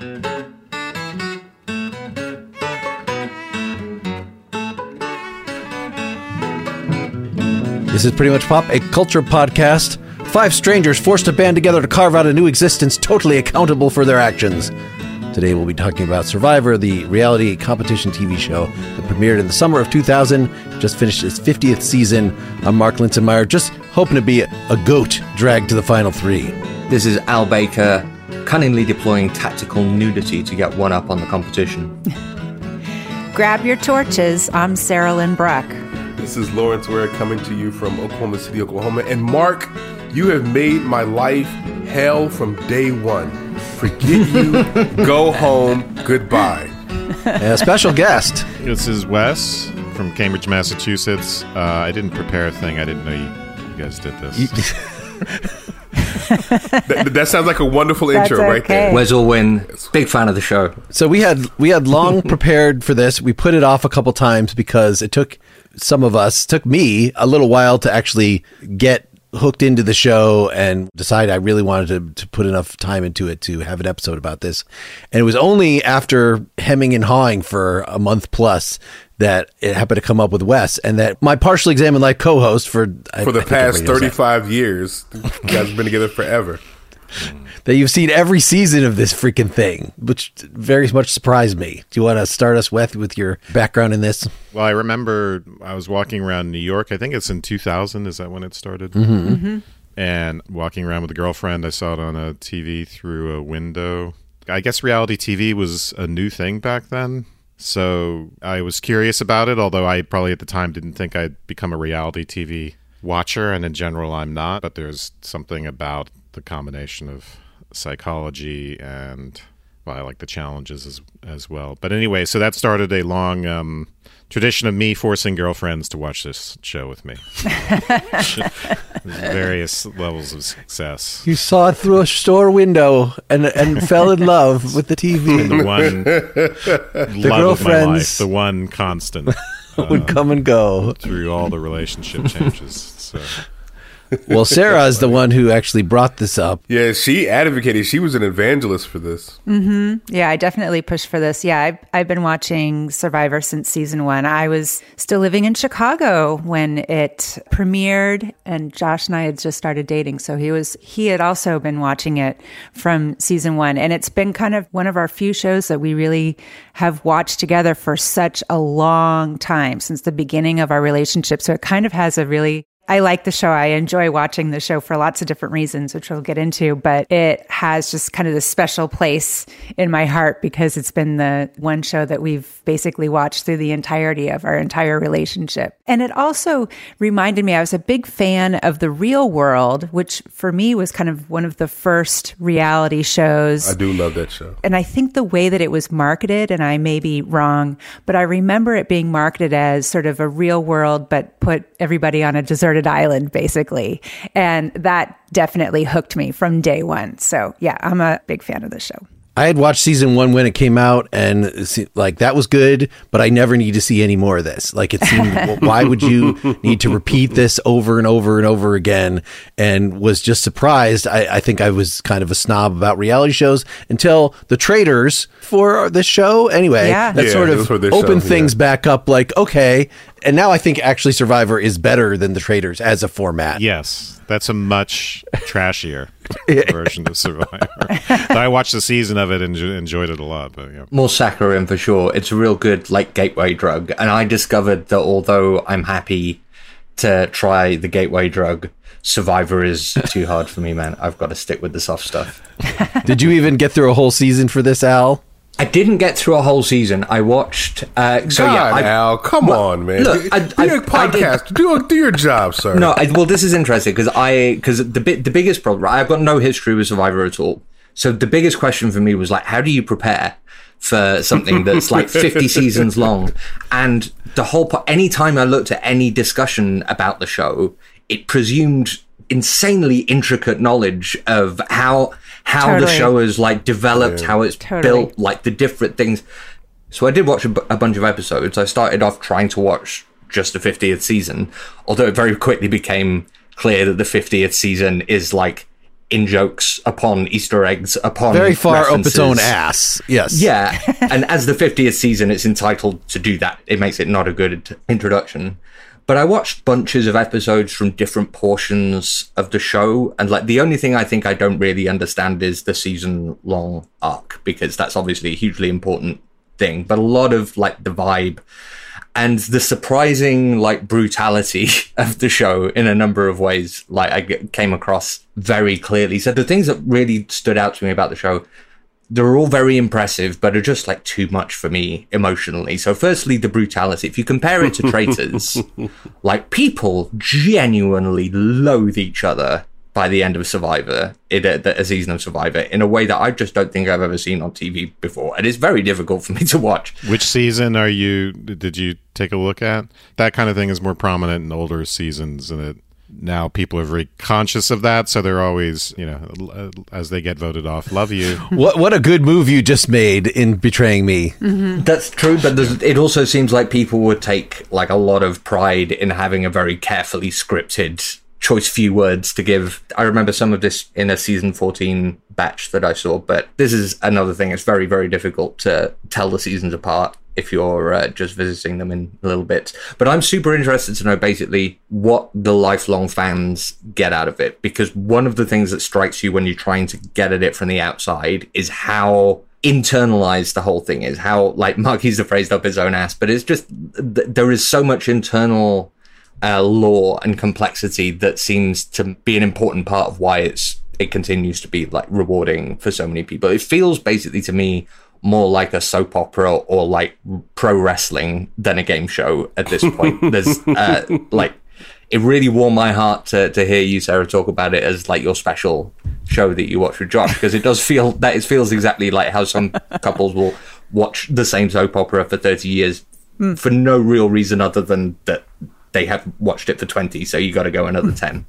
This is Pretty Much Pop, a culture podcast. 5 strangers forced to band together to carve out a new existence, totally accountable for their actions. Today we'll be talking about Survivor, the reality competition TV show that premiered in the summer of 2000, just finished its 50th season. I'm Mark Linsenmeyer, just hoping to be a goat dragged to the final 3. This is Al Baker, cunningly deploying tactical nudity to get one up on the competition. Grab your torches. I'm Sarah Lynn Brock. This is Lawrence Ware coming to you from Oklahoma City, Oklahoma. And Mark, you have made my life hell from day one. Forget you, go home, goodbye. And a special guest. This is Wes from Cambridge, Massachusetts. I didn't prepare a thing. I didn't know you guys did this. That sounds like a wonderful intro right there. Wes Alwyn, big fan of the show. So we had long prepared for this. We put it off a couple times because it took me a little while to actually get hooked into the show and decide I really wanted to put enough time into it to have an episode about this. And it was only after hemming and hawing for a month plus that it happened to come up with Wes, and that my Partially Examined Life co-host for the past 35 years. You guys have been together forever. That you've seen every season of this freaking thing, which very much surprised me. Do you want to start us with your background in this? Well, I remember I was walking around New York. I think it's in 2000. Is that when it started? Mm-hmm. Mm-hmm. And walking around with a girlfriend, I saw it on a TV through a window. I guess reality TV was a new thing back then. So I was curious about it, although I probably at the time didn't think I'd become a reality TV watcher. And in general, I'm not. But there's something about the combination of psychology and, well, I like the challenges as well. But anyway, so that started a long tradition of me forcing girlfriends to watch this show with me. Various levels of success. You saw it through a store window and fell in love with the TV. And the one love of my life, the one constant would come and go through all the relationship changes. So. Well, Sarah is the one who actually brought this up. Yeah, she advocated. She was an evangelist for this. Mm-hmm. Yeah, I definitely pushed for this. Yeah, I've been watching Survivor since season 1. I was still living in Chicago when it premiered, and Josh and I had just started dating. So he had also been watching it from season 1. And it's been kind of one of our few shows that we really have watched together for such a long time, since the beginning of our relationship. So it kind of has I like the show. I enjoy watching the show for lots of different reasons, which we'll get into, but it has just kind of this special place in my heart because it's been the one show that we've basically watched through the entirety of our entire relationship. And it also reminded me, I was a big fan of The Real World, which for me was kind of one of the first reality shows. I do love that show. And I think the way that it was marketed, and I may be wrong, but I remember it being marketed as sort of a real world, but put everybody on a deserted island, basically. And that definitely hooked me from day one. So yeah, I'm a big fan of the show. I had watched season 1 when it came out, and like that was good, but I never need to see any more of this. Like it seemed, why would you need to repeat this over and over and over again? And was just surprised. I think I was kind of a snob about reality shows until the traitors for this show. Anyway, that sort of opened things back up. Like, okay. And now I think actually Survivor is better than the traitors as a format. Yes, that's a much trashier version of Survivor. I watched the season of it and enjoyed it a lot. But yeah. More saccharine for sure. It's a real good gateway drug. And I discovered that although I'm happy to try the gateway drug, Survivor is too hard for me, man. I've got to stick with the soft stuff. Did you even get through a whole season for this, Al? I didn't get through a whole season. I watched. Al, come on, man. Look, do your podcast. Do your job, sir. No, this is interesting because the biggest problem. I've got no history with Survivor at all. So the biggest question for me was like, how do you prepare for something that's like 50 seasons long? And the whole anytime I looked at any discussion about the show, it presumed insanely intricate knowledge of how the show is like developed, how it's built, like the different things. So I did watch a bunch of episodes. I started off trying to watch just the 50th season, although it very quickly became clear that the 50th season is like in jokes upon Easter eggs upon Very far up its own references. ass. Yes. Yeah, and as the 50th season, it's entitled to do that. It makes it not a good introduction. But I watched bunches of episodes from different portions of the show, and like the only thing I think I don't really understand is the season-long arc, because that's obviously a hugely important thing. But a lot of like the vibe and the surprising like brutality of the show in a number of ways, like I came across very clearly. So the things that really stood out to me about the show, they're all very impressive, but are just like too much for me emotionally. So firstly, the brutality. If you compare it to Traitors, like people genuinely loathe each other by the end of Survivor, a season of Survivor, in a way that I just don't think I've ever seen on TV before. And it's very difficult for me to watch. Which season did you take a look at? That kind of thing is more prominent in older seasons, and now people are very conscious of that, so they're always, as they get voted off, love you. What a good move you just made in betraying me. Mm-hmm. That's true, but it also seems like people would take like a lot of pride in having a very carefully scripted choice few words to give. I remember some of this in a season 14 batch that I saw, but this is another thing. It's very, very difficult to tell the seasons apart if you're just visiting them in a little bit. But I'm super interested to know basically what the lifelong fans get out of it, because one of the things that strikes you when you're trying to get at it from the outside is how internalized the whole thing is, how like Mark used the phrase up his own ass, but it's just there is so much internal lore and complexity that seems to be an important part of why it continues to be like rewarding for so many people. It feels basically to me more like a soap opera or like pro wrestling than a game show at this point. There's like, it really warmed my heart to hear you, Sarah, talk about it as like your special show that you watch with Josh, because it does feel that it feels exactly like how some couples will watch the same soap opera for 30 years for no real reason other than that they have watched it for 20, so you got to go another 10.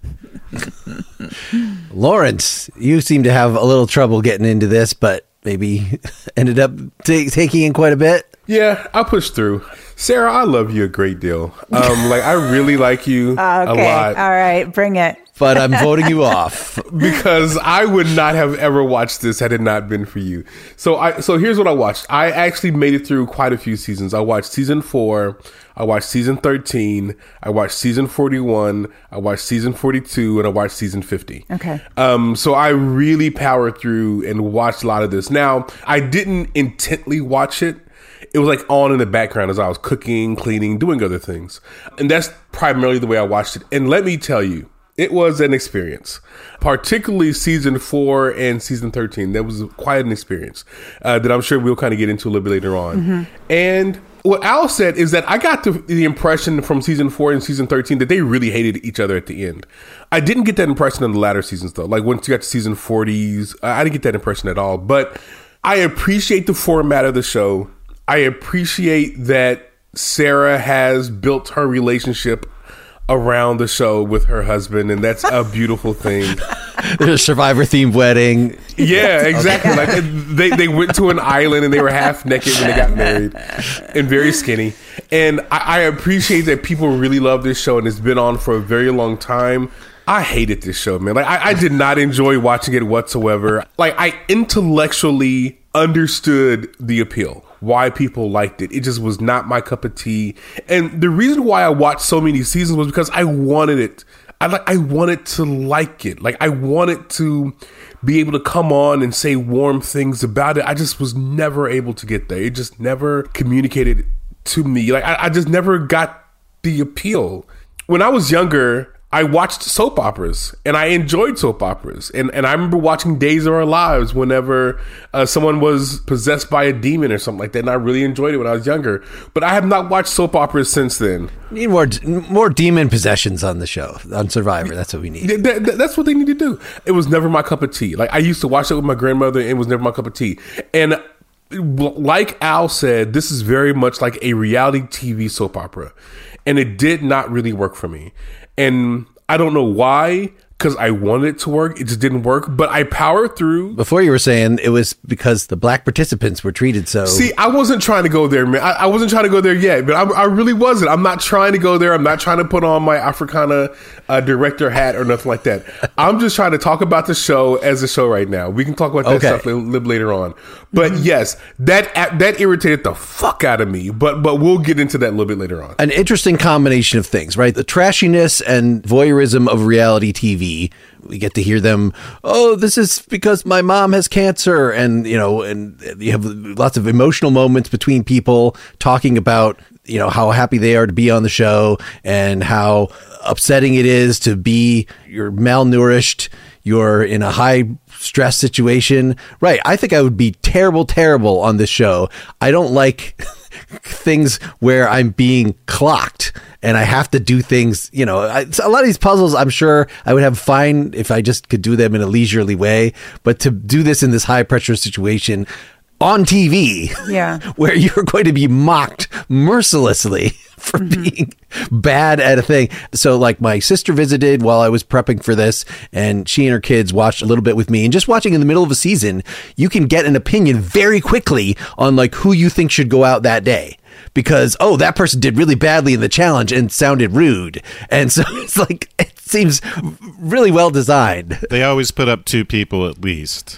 Lawrence, you seem to have a little trouble getting into this, but maybe ended up taking in quite a bit. Yeah, I pushed through. Sarah, I love you a great deal. I really like you a lot. All right, bring it. But I'm voting you off. Because I would not have ever watched this had it not been for you. So here's what I watched. I actually made it through quite a few seasons. I watched season 4. I watched season 13. I watched season 41. I watched season 42, and I watched season 50. Okay. So I really powered through and watched a lot of this. Now, I didn't intently watch it. It was like on in the background as I was cooking, cleaning, doing other things. And that's primarily the way I watched it. And let me tell you, it was an experience, particularly season 4 and season 13. That was quite an experience that I'm sure we'll kind of get into a little bit later on. Mm-hmm. And what Al said is that I got the impression from season 4 and season 13 that they really hated each other at the end. I didn't get that impression in the latter seasons, though. Like once you got to season 40s, I didn't get that impression at all. But I appreciate the format of the show. I appreciate that Sarah has built her relationship around the show with her husband, and that's a beautiful thing. There's a Survivor-themed wedding. Yeah, exactly. Like they went to an island and they were half naked when they got married and very skinny. And I appreciate that people really love this show, and it's been on for a very long time. I hated this show, man. Like I did not enjoy watching it whatsoever. Like I intellectually understood the appeal, why people liked it. It just was not my cup of tea. And the reason why I watched so many seasons was because I wanted it. I wanted to like it. Like I wanted to be able to come on and say warm things about it. I just was never able to get there. It just never communicated to me. Like I just never got the appeal. When I was younger, I watched soap operas and I enjoyed soap operas. And I remember watching Days of Our Lives whenever someone was possessed by a demon or something like that. And I really enjoyed it when I was younger. But I have not watched soap operas since then. We need more demon possessions on the show, on Survivor. That's what we need. That's what they need to do. It was never my cup of tea. Like I used to watch it with my grandmother and it was never my cup of tea. And like Al said, this is very much like a reality TV soap opera. And it did not really work for me. And I don't know why, because I wanted it to work. It just didn't work, but I powered through. Before you were saying it was because the black participants were treated so. See, I wasn't trying to go there, man. I wasn't trying to go there yet, but I really wasn't. I'm not trying to go there. I'm not trying to put on my Africana director hat or nothing like that. I'm just trying to talk about the show as a show right now. We can talk about that stuff later on. But yes, that irritated the fuck out of me. But we'll get into that a little bit later on. An interesting combination of things, right? The trashiness and voyeurism of reality TV. We get to hear them, oh, this is because my mom has cancer. And, you know, and you have lots of emotional moments between people talking about, you know, how happy they are to be on the show and how upsetting it is to be, you're malnourished, you're in a high stress situation. Right. I think I would be terrible on this show. I don't like things where I'm being clocked and I have to do things, you know, a lot of these puzzles, I'm sure I would have fine if I just could do them in a leisurely way. But to do this in this high pressure situation on TV, where you're going to be mocked mercilessly for being bad at a thing. So like my sister visited while I was prepping for this, and she and her kids watched a little bit with me, and just watching in the middle of a season, you can get an opinion very quickly on like who you think should go out that day. Because, oh, that person did really badly in the challenge and sounded rude. And so it's like, it seems really well designed. They always put up two people at least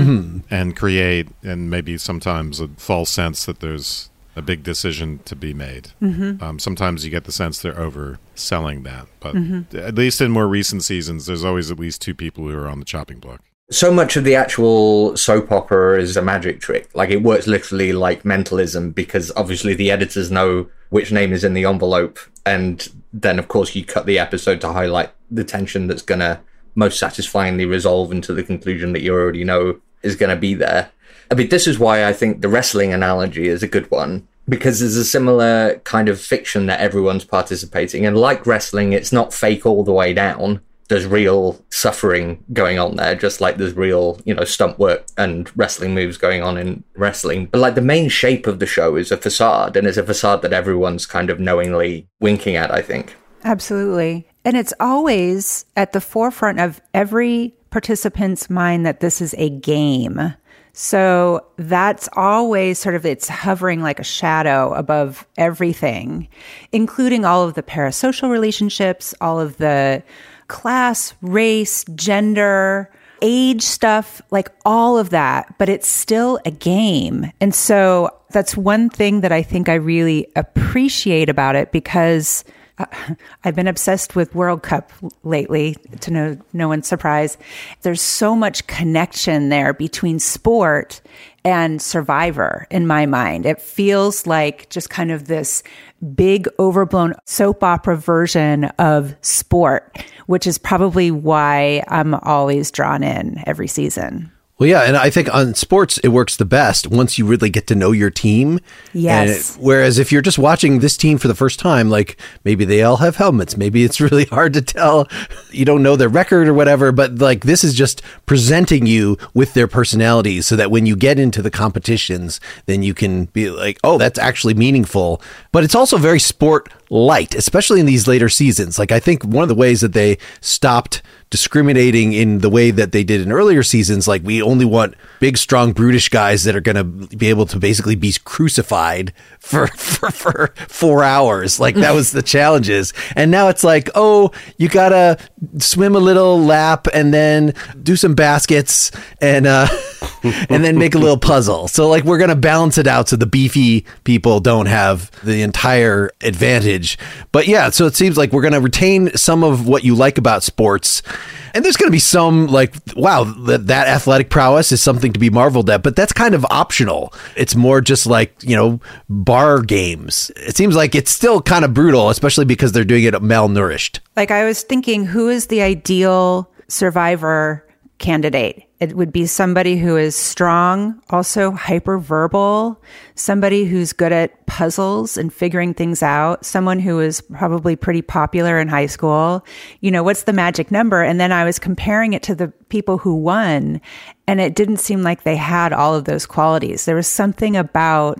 and create, and maybe sometimes a false sense that there's a big decision to be made. Sometimes you get the sense they're overselling that. But at least in more recent seasons, there's always at least two people who are on the chopping block. So much of the actual soap opera is a magic trick. Like, it works literally like mentalism, because obviously the editors know which name is in the envelope. And then, of course, you cut the episode to highlight the tension that's going to most satisfyingly resolve into the conclusion that you already know is going to be there. I mean, this is why I think the wrestling analogy is a good one, because there's a similar kind of fiction that everyone's participating in. Like wrestling, it's not fake all the way down. There's real suffering going on there, just like there's real, you know, stunt work and wrestling moves going on in wrestling. But like the main shape of the show is a facade, and it's a facade that everyone's kind of knowingly winking at, I think. Absolutely. And it's always at the forefront of every participant's mind that this is a game. So that's always sort of, it's hovering like a shadow above everything, including all of the parasocial relationships, all of the class, race, gender, age stuff, like all of that, but it's still a game. And so that's one thing that I think I really appreciate about it, because I've been obsessed with World Cup lately, to no one's surprise. There's so much connection there between sport and Survivor in my mind. It feels like just kind of this big overblown soap opera version of sport, which is probably why I'm always drawn in every season. Well, yeah, and I think on sports, it works the best once you really get to know your team. Yes. Whereas if you're just watching this team for the first time, like maybe they all have helmets. Maybe it's really hard to tell. You don't know their record or whatever, but like this is just presenting you with their personalities so that when you get into the competitions, then you can be like, oh, that's actually meaningful. But it's also very sport light, especially in these later seasons. Like, I think one of the ways that they stopped discriminating in the way that they did in earlier seasons, like we only want big, strong, brutish guys that are going to be able to basically be crucified for 4 hours. Like that was the challenges. And now it's like, oh, you got to swim a little lap and then do some baskets and then make a little puzzle. So like we're going to balance it out so the beefy people don't have the entire advantage. But yeah, so it seems like we're going to retain some of what you like about sports. And there's going to be some like, wow, that athletic prowess is something to be marveled at, but that's kind of optional. It's more just like, you know, bar games. It seems like it's still kind of brutal, especially because they're doing it malnourished. Like I was thinking, who is the ideal Survivor candidate? It would be somebody who is strong, also hyperverbal, somebody who's good at puzzles and figuring things out, someone who is probably pretty popular in high school. You know, what's the magic number? And then I was comparing it to the people who won, and it didn't seem like they had all of those qualities. There was something about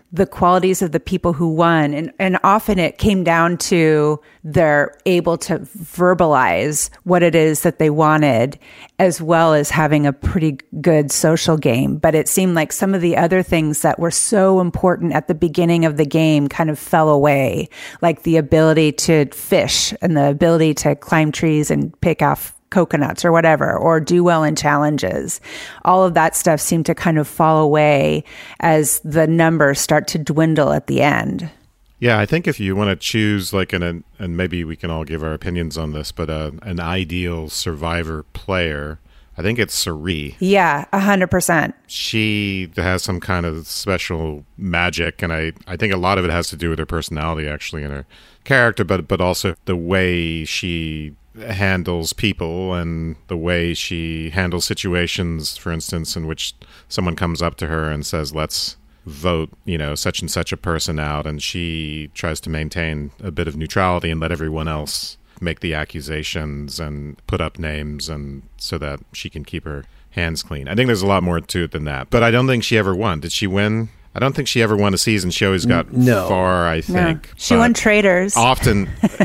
the qualities of the people who won. And often it came down to they're able to verbalize what it is that they wanted, as well as having a pretty good social game. But it seemed like some of the other things that were so important at the beginning of the game kind of fell away, like the ability to fish and the ability to climb trees and pick off coconuts or whatever, or do well in challenges. All of that stuff seemed to kind of fall away as the numbers start to dwindle at the end. Yeah, I think if you want to choose like and maybe we can all give our opinions on this, but an ideal Survivor player, I think it's Cirie. Yeah, 100%. She has some kind of special magic, and I think a lot of it has to do with her personality, actually, and her character, but also the way she handles people and the way she handles situations, for instance, in which someone comes up to her and says, let's vote, such and such a person out, and she tries to maintain a bit of neutrality and let everyone else make the accusations and put up names, and so that she can keep her hands clean. I think there's a lot more to it than that, but I don't think she ever won. Did she win? I don't think she ever won a season. She always got far, I think. No. She won Traitors. Often.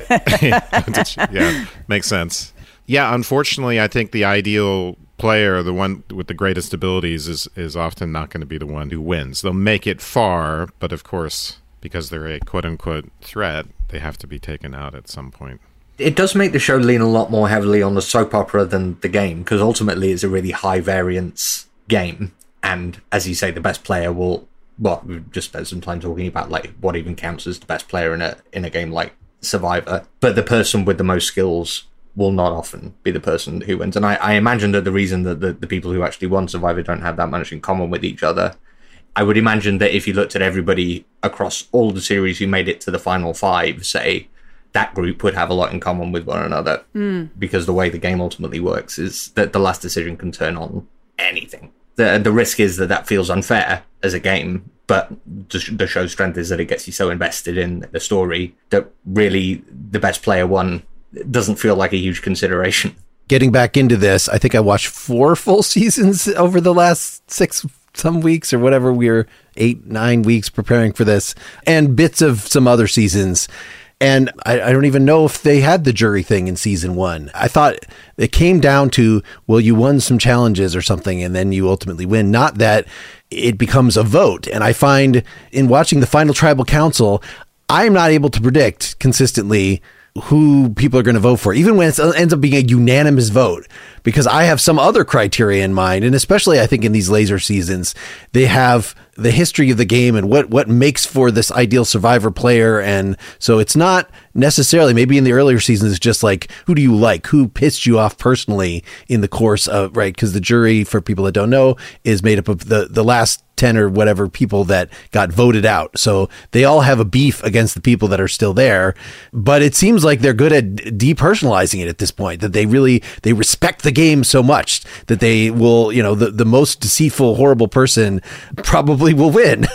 Yeah, makes sense. Yeah, unfortunately, I think the ideal player, the one with the greatest abilities, is often not going to be the one who wins. They'll make it far, but of course, because they're a quote-unquote threat, they have to be taken out at some point. It does make the show lean a lot more heavily on the soap opera than the game, because ultimately it's a really high-variance game. And as you say, the best player will... Well, we've just spent some time talking about like what even counts as the best player in a game like Survivor. But the person with the most skills will not often be the person who wins. And I imagine that the reason that the people who actually won Survivor don't have that much in common with each other. I would imagine that if you looked at everybody across all the series who made it to the final 5, say, that group would have a lot in common with one another. Because the way the game ultimately works is that the last decision can turn on anything. The risk is that feels unfair as a game, but the show's strength is that it gets you so invested in the story that really the best player won doesn't feel like a huge consideration. Getting back into this, I think I watched 4 full seasons over the last 6 some weeks or whatever. We were 8-9 weeks preparing for this, and bits of some other seasons. And I don't even know if they had the jury thing in season 1. I thought it came down to, well, you won some challenges or something, and then you ultimately win. Not that it becomes a vote. And I find in watching the final tribal council, I'm not able to predict consistently who people are going to vote for, even when it ends up being a unanimous vote, because I have some other criteria in mind. And especially, I think in these laser seasons, they have the history of the game and what makes for this ideal Survivor player. And so it's not necessarily, maybe in the earlier seasons, it's just like, who do you like? Who pissed you off personally in the course of, right? Because the jury, for people that don't know, is made up of the last 10 or whatever people that got voted out. So they all have a beef against the people that are still there. But it seems like they're good at depersonalizing it at this point, that they respect the game so much that they will, the most deceitful, horrible person probably will win,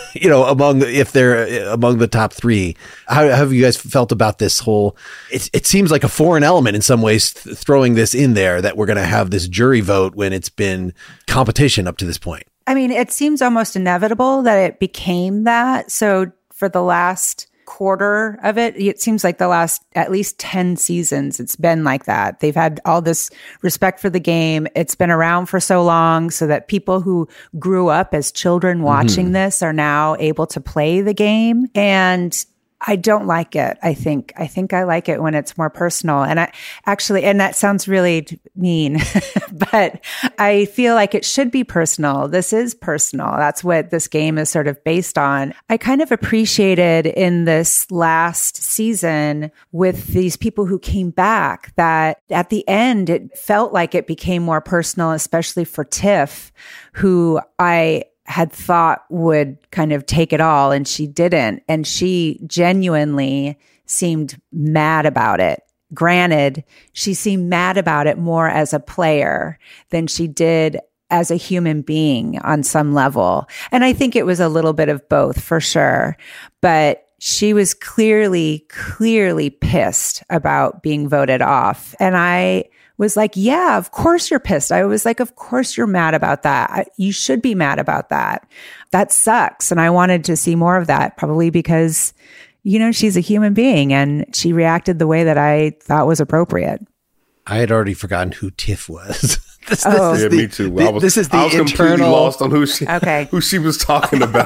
if they're among the top 3. How have you guys felt about this whole, it seems like a foreign element in some ways, throwing this in there, that we're going to have this jury vote when it's been competition up to this point? I mean, it seems almost inevitable that it became that. So for the last quarter of it seems like the last at least 10 seasons, it's been like that. They've had all this respect for the game. It's been around for so long so that people who grew up as children watching this are now able to play the game. And I don't like it. I think I like it when it's more personal. And and that sounds really mean, but I feel like it should be personal. This is personal. That's what this game is sort of based on. I kind of appreciated in this last season with these people who came back that at the end, it felt like it became more personal, especially for Tiff, who I had thought would kind of take it all, and she didn't. And she genuinely seemed mad about it. Granted, she seemed mad about it more as a player than she did as a human being on some level. And I think it was a little bit of both for sure. But she was clearly pissed about being voted off. And I was like, yeah, of course you're pissed. I was like, of course you're mad about that. You should be mad about that. That sucks. And I wanted to see more of that, probably because, she's a human being and she reacted the way that I thought was appropriate. I had already forgotten who Tiff was. Me too. This is the I was completely internal lost on who she was talking about.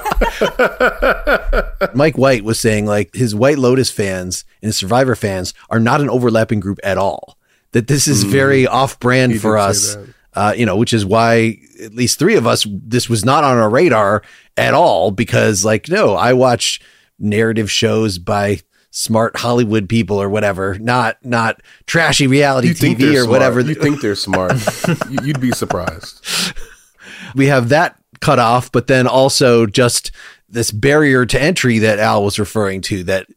Mike White was saying like his White Lotus fans and his Survivor fans are not an overlapping group at all. That this is very off-brand for us, which is why at least three of us, this was not on our radar at all because I watch narrative shows by smart Hollywood people or whatever, not trashy reality TV or whatever. You think they're smart. You'd be surprised. We have that cut off, but then also just this barrier to entry that Al was referring to that,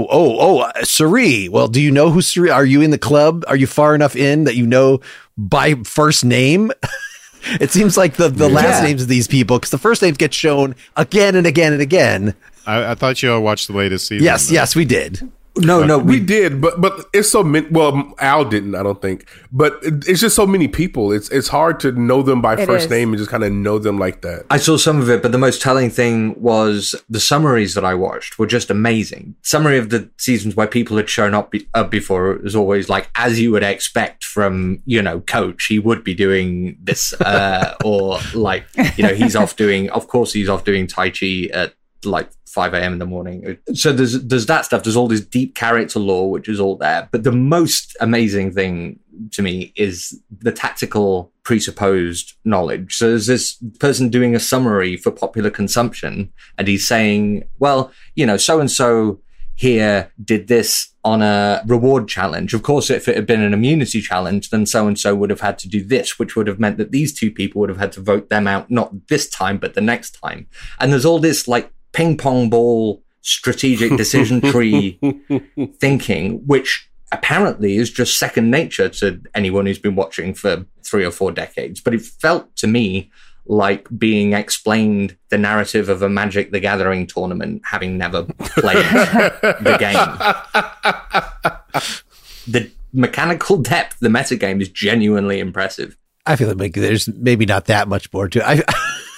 Cirie. Well, do you know who Cirie? Are you in the club? Are you far enough in that you know by first name? It seems like the last names of these people, because the first names get shown again and again and again. I thought you all watched the latest season. Yes, we did. No, we did, but it's so many. Well, Al didn't, I don't think. But it's just so many people. It's hard to know them by first name and just kind of know them like that. I saw some of it, but the most telling thing was the summaries that I watched were just amazing. Summary of the seasons where people had shown up before, it was always like, as you would expect from, Coach, he would be doing this, or like, he's off doing Tai Chi at like 5 a.m. in the morning. So there's that stuff. There's all this deep character lore, which is all there. But the most amazing thing to me is the tactical presupposed knowledge. So there's this person doing a summary for popular consumption, and he's saying, well, so-and-so here did this on a reward challenge. Of course, if it had been an immunity challenge, then so-and-so would have had to do this, which would have meant that these two people would have had to vote them out, not this time, but the next time. And there's all this like ping pong ball strategic decision tree thinking, which apparently is just second nature to anyone who's been watching for 3 or 4 decades. But it felt to me like being explained the narrative of a Magic the Gathering tournament, having never played the game. The mechanical depth, the metagame is genuinely impressive. I feel like there's maybe not that much more to it.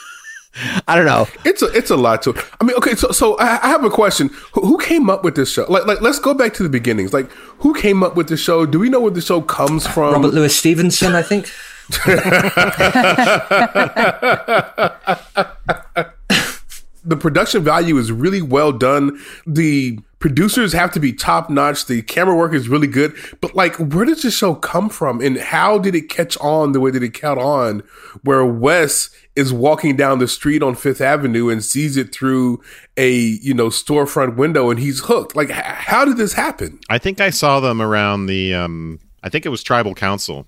I don't know. It's a lot to it. I mean, okay, so I have a question. Who came up with this show? Like, let's go back to the beginnings. Like, who came up with the show? Do we know where the show comes from? Robert Louis Stevenson, I think. The production value is really well done. The producers have to be top notch. The camera work is really good. But like, where does this show come from? And how did it catch on the way that it caught on, where Wes is walking down the street on Fifth Avenue and sees it through a, storefront window and he's hooked? Like, how did this happen? I think I saw them around the, I think it was Tribal Council.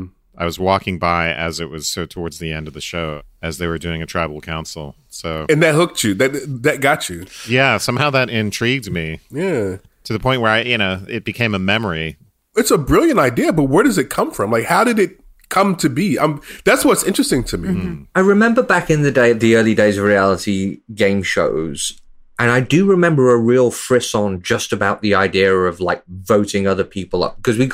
I was walking by as it was towards the end of the show, as they were doing a Tribal Council. So, and that hooked you. That got you. Yeah, somehow that intrigued me. Yeah, to the point where it became a memory. It's a brilliant idea, but where does it come from? Like, how did it come to be? That's what's interesting to me. Mm-hmm. I remember back in the early days of reality game shows, and I do remember a real frisson just about the idea of like voting other people up, because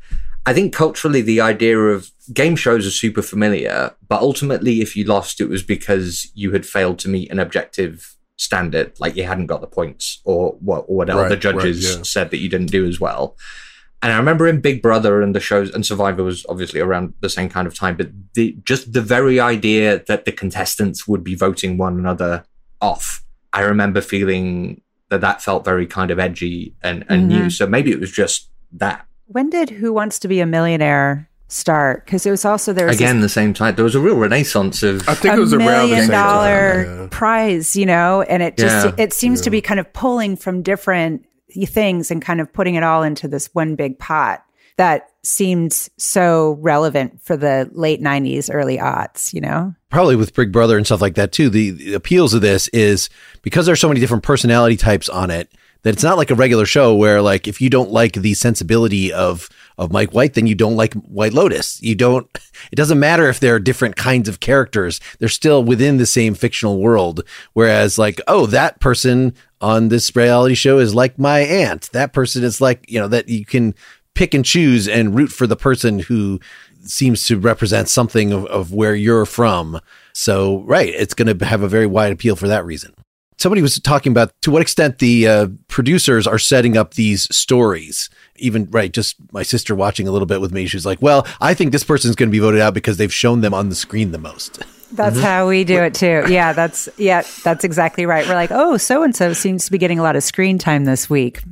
I think culturally the idea of game shows are super familiar, but ultimately if you lost, it was because you had failed to meet an objective standard, like you hadn't got the points or whatever the judges said that you didn't do as well. And I remember in Big Brother and the shows, and Survivor was obviously around the same kind of time, but just the very idea that the contestants would be voting one another off, I remember feeling that felt very kind of edgy and new. So maybe it was just that. When did Who Wants to Be a Millionaire start? Because it was also the same time. There was a real renaissance of I think it was around the same time. $1 million prize, and it just it seems to be kind of pulling from different things and kind of putting it all into this one big pot that seemed so relevant for the late 90s, early aughts, Probably with Big Brother and stuff like that too. The appeals of this is because there's so many different personality types on it, that it's not like a regular show where like if you don't like the sensibility of Mike White, then you don't like White Lotus. It doesn't matter if there are different kinds of characters. They're still within the same fictional world. Whereas like, oh, that person on this reality show is like my aunt. That person is like, that you can pick and choose and root for the person who seems to represent something of where you're from. So, right, it's going to have a very wide appeal for that reason. Somebody was talking about to what extent the producers are setting up these stories. Even, right, just my sister watching a little bit with me, she was like, well, I think this person's going to be voted out because they've shown them on the screen the most. That's how we do it too. Yeah, that's exactly right. We're like, oh, so-and-so seems to be getting a lot of screen time this week.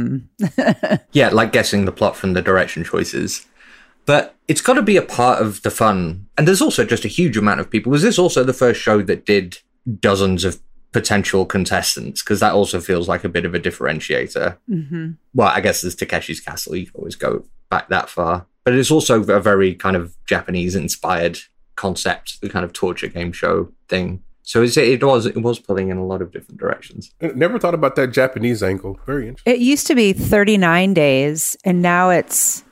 Yeah, like guessing the plot from the direction choices. But it's got to be a part of the fun. And there's also just a huge amount of people. Was this also the first show that did dozens of potential contestants? Because that also feels like a bit of a differentiator. Mm-hmm. Well, I guess there's Takeshi's Castle. You can always go back that far. But it's also a very kind of Japanese-inspired concept, the kind of torture game show thing. So it was pulling in a lot of different directions. I never thought about that Japanese angle. Very interesting. It used to be 39 days, and now it's,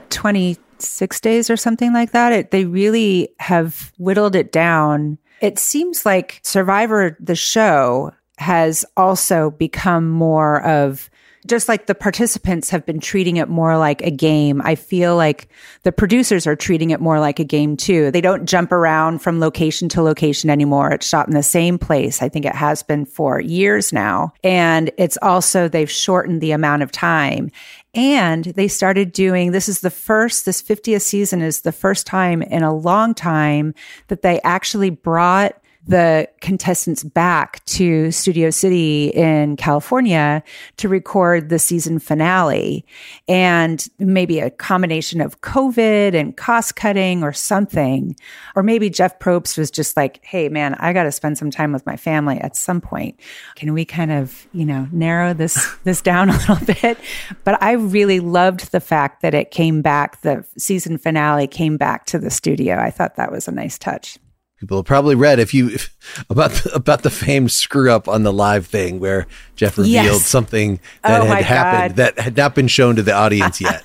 26 days or something like that. They really have whittled it down. It seems like Survivor, the show, has also become more of, just like the participants have been treating it more like a game. I feel like the producers are treating it more like a game too. They don't jump around from location to location anymore. It's shot in the same place. I think it has been for years now. And it's also, they've shortened the amount of time. And they started doing, this 50th season is the first time in a long time that they actually brought the contestants back to Studio City in California to record the season finale. And maybe a combination of COVID and cost cutting or something. Or maybe Jeff Probst was just like, hey, man, I got to spend some time with my family at some point. Can we kind of, narrow this down a little bit? But I really loved the fact that it came back, the season finale came back to the studio. I thought that was a nice touch. People have probably read about the famed screw up on the live thing where Jeff revealed something that had happened that had not been shown to the audience yet.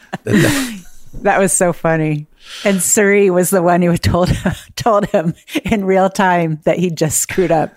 That was so funny. And Suri was the one who told him in real time that he just screwed up.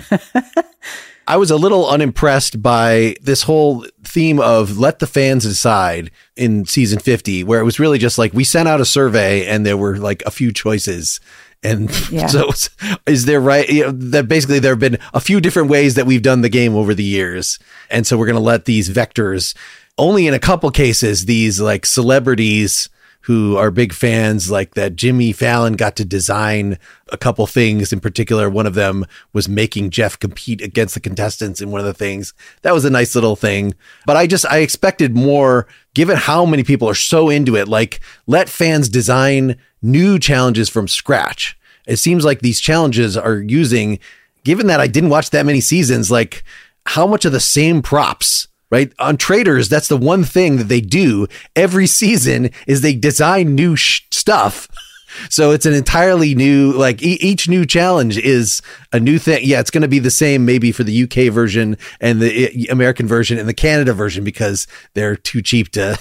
I was a little unimpressed by this whole theme of let the fans decide in season 50, where it was really just like we sent out a survey and there were like a few choices. And so is there that basically there have been a few different ways that we've done the game over the years. And so we're going to let these vectors, only in a couple cases, these like celebrities who are big fans, like that Jimmy Fallon got to design a couple things in particular. One of them was making Jeff compete against the contestants in one of the things. That was a nice little thing. But I expected more, given how many people are so into it, like let fans design new challenges from scratch. It seems like these challenges are using, given that I didn't watch that many seasons, like how much of the same props, right? On Traitors, that's the one thing that they do every season is they design new stuff. So it's an entirely new, like each new challenge is a new thing. Yeah, it's going to be the same maybe for the UK version and the American version and the Canada version because they're too cheap to,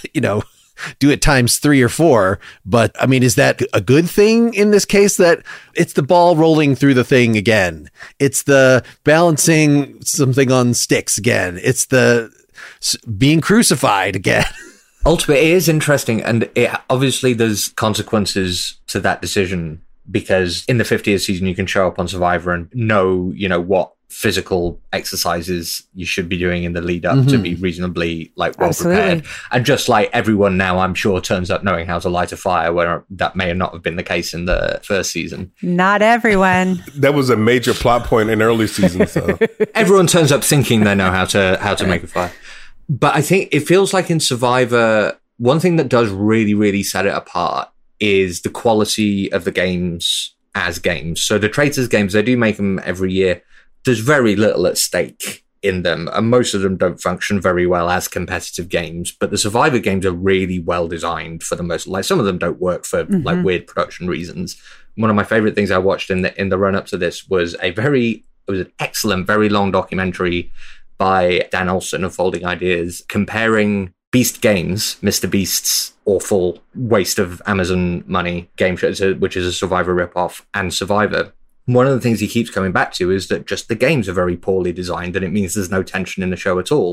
do it times 3 or 4. But I mean, is that a good thing in this case that it's the ball rolling through the thing again? It's the balancing something on sticks again. It's the being crucified again. Ultimately, it is interesting. And obviously there's consequences to that decision because in the 50th season, you can show up on Survivor and know, what physical exercises you should be doing in the lead up to be reasonably well prepared. And just like everyone now, I'm sure, turns up knowing how to light a fire, where that may not have been the case in the first season. Not everyone. That was a major plot point in early seasons. So. Everyone turns up thinking they know how to make a fire. But I think it feels like in Survivor, one thing that does really, really set it apart is the quality of the games as games. So the Traitors games, they do make them every year. There's very little at stake in them, and most of them don't function very well as competitive games. But the Survivor games are really well designed for the most. Like some of them don't work for like weird production reasons. One of my favorite things I watched in the run up to this was it was an excellent, very long documentary by Dan Olson of Folding Ideas comparing Beast Games, Mr. Beast's awful waste of Amazon money game show, which is a Survivor ripoff, and Survivor. One of the things he keeps coming back to is that just the games are very poorly designed, and it means there's no tension in the show at all.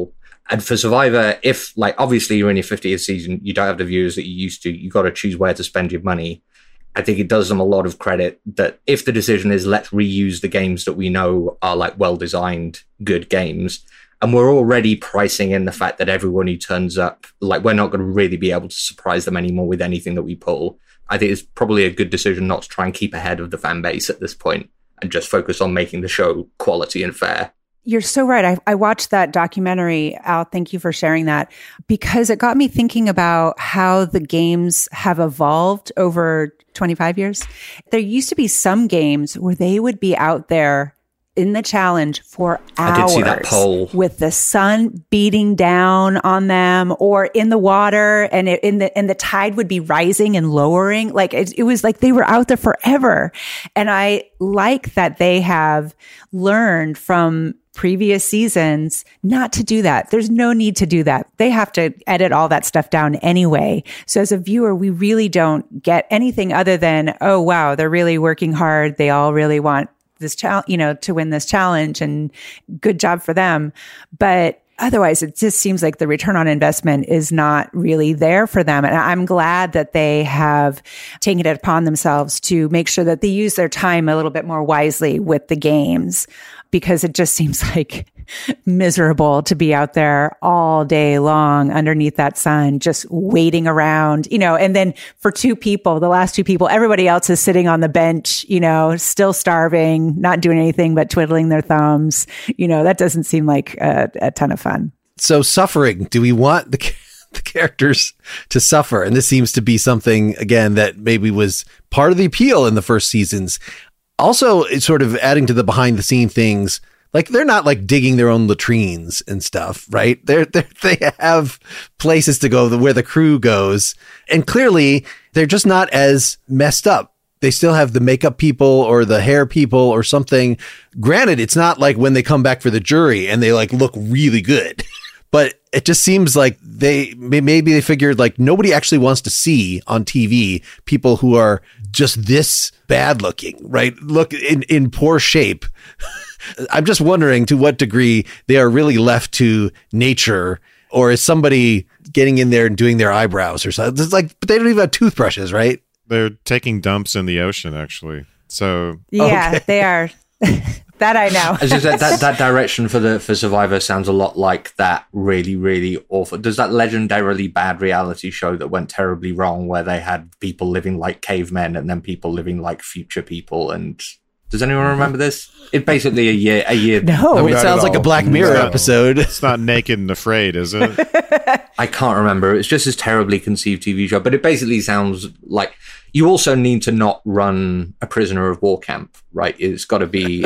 And for Survivor, if like obviously you're in your 50th season, you don't have the viewers that you used to, you got to choose where to spend your money. I think it does them a lot of credit that if the decision is let's reuse the games that we know are like well-designed, good games, and we're already pricing in the fact that everyone who turns up, like we're not going to really be able to surprise them anymore with anything that we pull. I think it's probably a good decision not to try and keep ahead of the fan base at this point and just focus on making the show quality and fair. You're so right. I watched that documentary, Al. Thank you for sharing that, because it got me thinking about how the games have evolved over 25 years. There used to be some games where they would be out there in the challenge for hours. I did see that poll. With the sun beating down on them or in the water, and the tide would be rising and lowering. Like it was like they were out there forever. And I like that they have learned from previous seasons not to do that. There's no need to do that. They have to edit all that stuff down anyway. So as a viewer, we really don't get anything other than, oh, wow, they're really working hard. They all really want this to win this challenge, and good job for them. But otherwise, it just seems like the return on investment is not really there for them. And I'm glad that they have taken it upon themselves to make sure that they use their time a little bit more wisely with the games, because it just seems like miserable to be out there all day long underneath that sun, just waiting around, and then for the last two people, everybody else is sitting on the bench, still starving, not doing anything but twiddling their thumbs. That doesn't seem like a ton of fun. So suffering, do we want the characters to suffer? And this seems to be something, again, that maybe was part of the appeal in the first seasons. Also, it's sort of adding to the behind the scene things. Like they're not like digging their own latrines and stuff, right? They have places to go where the crew goes. And clearly they're just not as messed up. They still have the makeup people or the hair people or something. Granted, it's not like when they come back for the jury and they like look really good, but it just seems like maybe they figured like nobody actually wants to see on TV people who are just this bad looking, right? Look in poor shape. I'm just wondering to what degree they are really left to nature, or is somebody getting in there and doing their eyebrows or something? It's like, but they don't even have toothbrushes, right? They're taking dumps in the ocean, actually. So yeah, okay. They are. That I know. As you said, that direction for Survivor sounds a lot like that really, really awful. Does that legendarily bad reality show that went terribly wrong, where they had people living like cavemen and then people living like future people? And does anyone remember this? It's basically a year. No, it sounds like a Black Mirror episode. It's not Naked and Afraid, is it? I can't remember. It's just this terribly conceived TV show, but it basically sounds like you also need to not run a prisoner of war camp, right? It's got to be,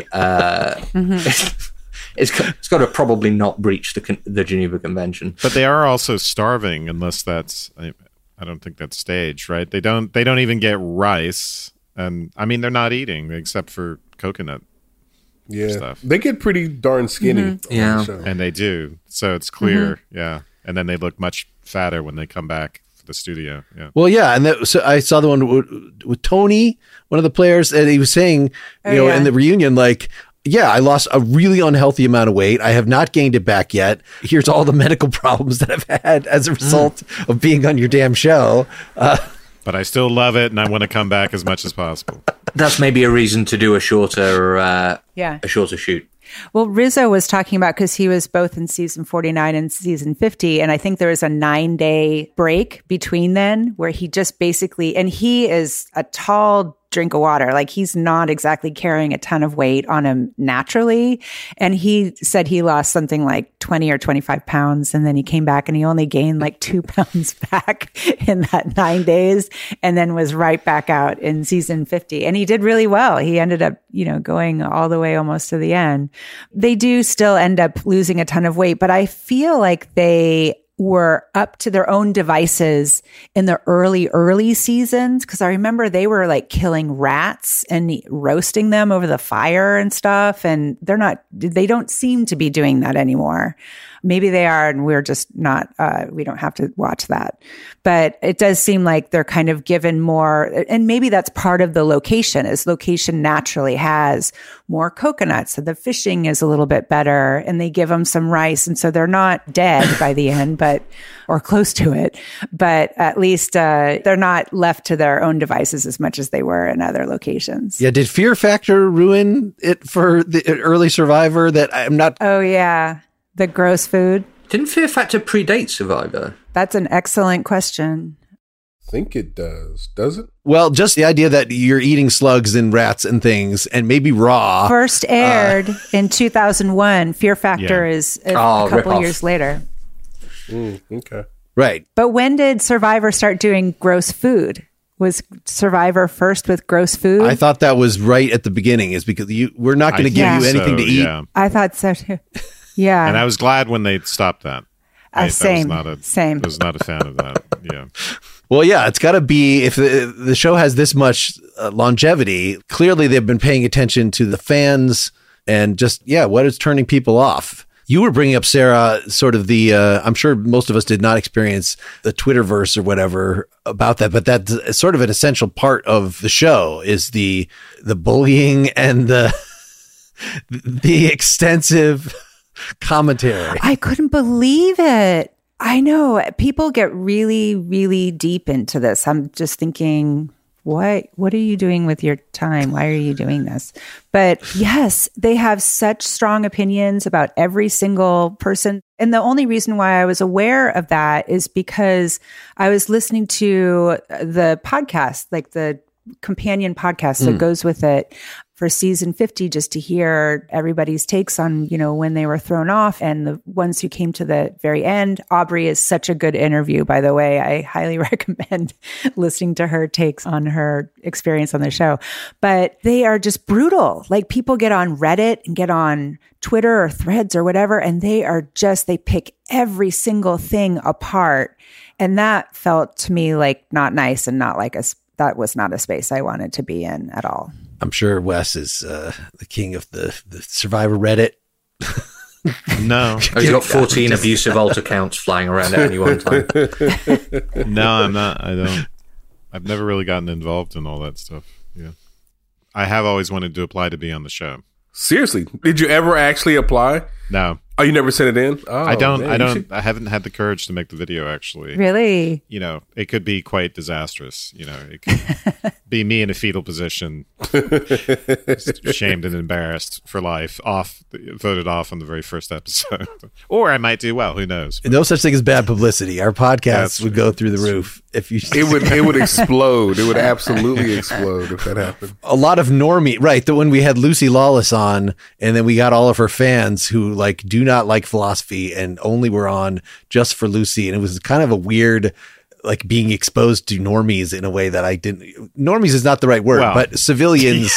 it's got to probably not breach the Geneva Convention. But they are also starving, unless that's, I don't think that's staged, right? They don't even get rice. And I mean, they're not eating except for coconut stuff. They get pretty darn skinny. Mm-hmm. Yeah. And they do. So it's clear. Mm-hmm. Yeah. And then they look much fatter when they come back for the studio. Yeah. Well, yeah. And so I saw the one with Tony, one of the players, and he was saying, in the reunion, like, yeah, I lost a really unhealthy amount of weight. I have not gained it back yet. Here's all the medical problems that I've had as a result of being on your damn show. But I still love it, and I want to come back as much as possible. That's maybe a reason to do a shorter shoot. Well, Rizzo was talking about, because he was both in season 49 and season 50, and I think there was a 9-day break between then where he just basically, and he is a tall drink of water. Like, he's not exactly carrying a ton of weight on him naturally. And he said he lost something like 20 or 25 pounds. And then he came back and he only gained like 2 pounds back in that 9 days, and then was right back out in season 50. And he did really well. He ended up, going all the way almost to the end. They do still end up losing a ton of weight, but I feel like they were up to their own devices in the early seasons. Cause I remember they were like killing rats and roasting them over the fire and stuff. And they don't seem to be doing that anymore. Maybe they are, and we're just not, we don't have to watch that. But it does seem like they're kind of given more, and maybe that's part of the location, is location naturally has more coconuts. So the fishing is a little bit better, and they give them some rice. And so they're not dead by the end, or close to it. But at least they're not left to their own devices as much as they were in other locations. Yeah. Did Fear Factor ruin it for the early Survivor that I'm not? Oh, yeah. The gross food. Didn't Fear Factor predate Survivor? That's an excellent question. I think it does. Does it? Well, just the idea that you're eating slugs and rats and things, and maybe raw. First aired in 2001. Fear Factor is a couple rip-off. years later. Okay. Right. But when did Survivor start doing gross food? Was Survivor first with gross food? I thought that was right at the beginning, is because we're not going to give you anything to eat. Yeah. I thought so too. Yeah. And I was glad when they stopped that. Same. I was not a fan of that. Yeah. Well, yeah, it's got to be, if the show has this much longevity, clearly they've been paying attention to the fans and just, what is turning people off. You were bringing up, Sarah, sort of I'm sure most of us did not experience the Twitterverse or whatever about that, but that's sort of an essential part of the show, is the bullying and the extensive commentary. I couldn't believe it. I know people get really, really deep into this. I'm just thinking, what are you doing with your time? Why are you doing this? But yes, they have such strong opinions about every single person. And the only reason why I was aware of that is because I was listening to the podcast, like the companion podcast that goes with it, for season 50, just to hear everybody's takes on, when they were thrown off, and the ones who came to the very end. Aubrey is such a good interview, by the way. I highly recommend listening to her takes on her experience on the show. But they are just brutal. Like, people get on Reddit and get on Twitter or Threads or whatever, and they pick every single thing apart. And that felt to me like not nice, and not like that was not a space I wanted to be in at all. I'm sure Wes is the king of the Survivor Reddit. No. He's got 14 abusive alt accounts flying around at any one time. No, I'm not. I don't. I've never really gotten involved in all that stuff. Yeah. I have always wanted to apply to be on the show. Seriously, did you ever actually apply? No. Oh, you never sent it in? Oh, I don't. man, I haven't had the courage to make the video, actually. Really? It could be quite disastrous. It could be me in a fetal position, shamed and embarrassed for life, voted off on the very first episode. Or I might do well. Who knows? No such thing as bad publicity. Our podcast would go through the roof if you. It would explode. It would absolutely explode if that happened. A lot of normie, right? When we had Lucy Lawless on, and then we got all of her fans who do not like philosophy and only were on just for Lucy, and it was kind of a weird, being exposed to normies in a way that I didn't. Normies is not the right word, but civilians.